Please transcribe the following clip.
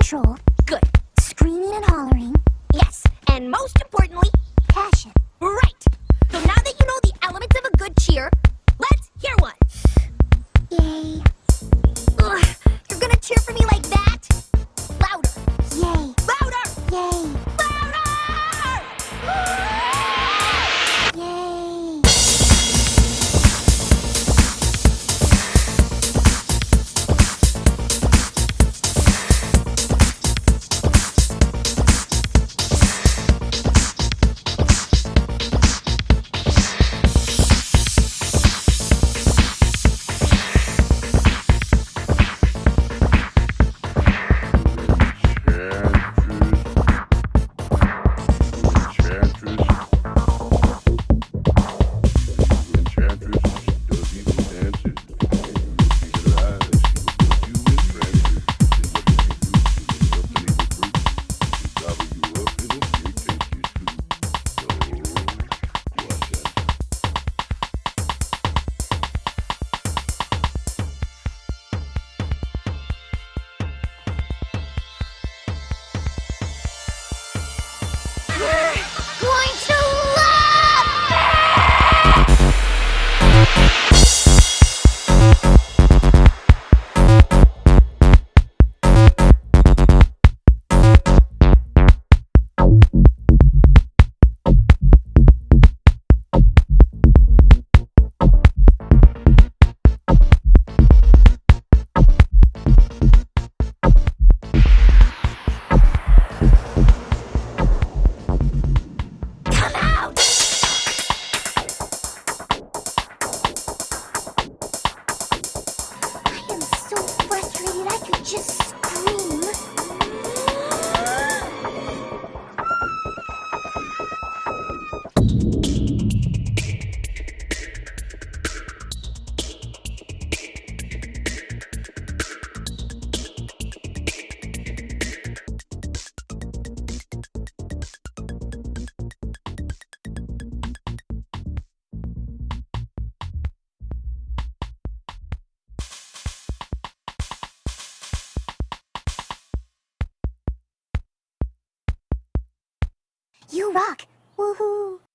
control. Good. Screaming and hollering. Yes, and most importantly, Passion. right. So now that you know the elements of a good cheer, let's hear one. Yay. Ugh, you're gonna cheer for me like that? Louder. Yay. Louder. Yay. Louder! Yay. Going to love Come out! I am so frustrated I could just scream. You rock. Woohoo.